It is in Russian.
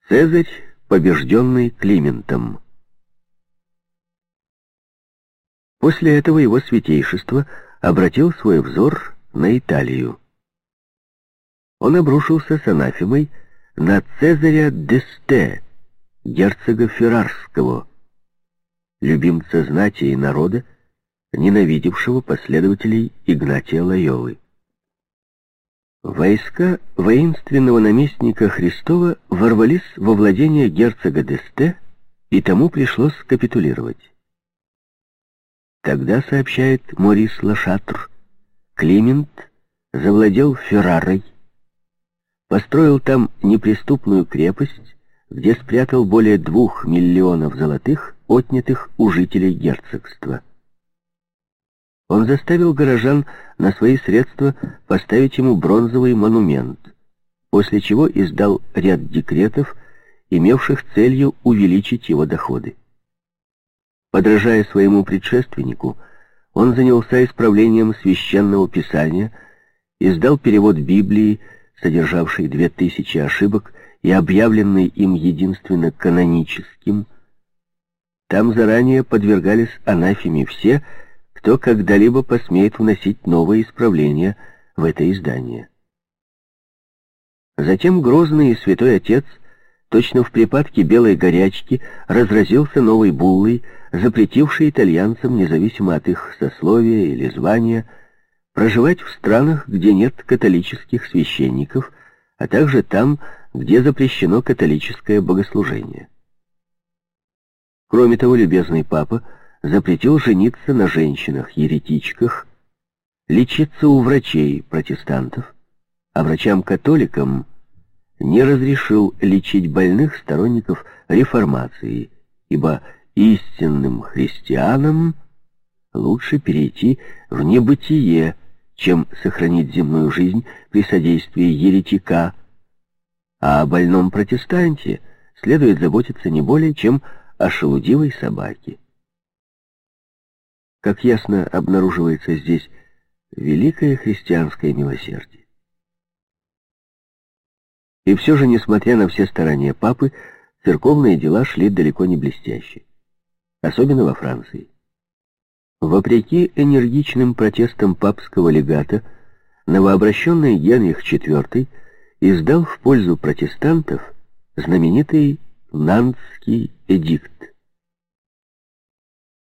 Цезарь, побежденный Климентом. После этого его святейшество обратил свой взор на Италию. Он обрушился с анафемой на Цезаря d'Este, герцога Феррарского, любимца знати и народа, ненавидевшего последователей Игнатия Лойолы. Войска воинственного наместника Христова ворвались во владение герцога d'Este, и тому пришлось капитулировать. Тогда, сообщает Морис Лашатр, Климент завладел Феррарой, построил там неприступную крепость, где спрятал более 2 миллионов золотых, отнятых у жителей герцогства. Он заставил горожан на свои средства поставить ему бронзовый монумент, после чего издал ряд декретов, имевших целью увеличить его доходы. Подражая своему предшественнику, он занялся исправлением священного писания, издал перевод Библии, содержавший 2000 ошибок и объявленный им единственно каноническим. Там заранее подвергались анафеме все, кто когда-либо посмеет вносить новые исправления в это издание. Затем грозный и святой отец, точно в припадке белой горячки, разразился новой буллой, запретившей итальянцам, независимо от их сословия или звания, проживать в странах, где нет католических священников, а также там, где запрещено католическое богослужение. Кроме того, любезный папа запретил жениться на женщинах-еретичках, лечиться у врачей-протестантов, а врачам-католикам не разрешил лечить больных сторонников реформации, ибо истинным христианам лучше перейти в небытие, чем сохранить земную жизнь при содействии еретика, а о больном протестанте следует заботиться не более, чем о шелудивой собаке. Как ясно обнаруживается здесь великое христианское милосердие. И все же, несмотря на все старания папы, церковные дела шли далеко не блестяще, особенно во Франции. Вопреки энергичным протестам папского легата, новообращенный Генрих IV издал в пользу протестантов знаменитый Нантский эдикт,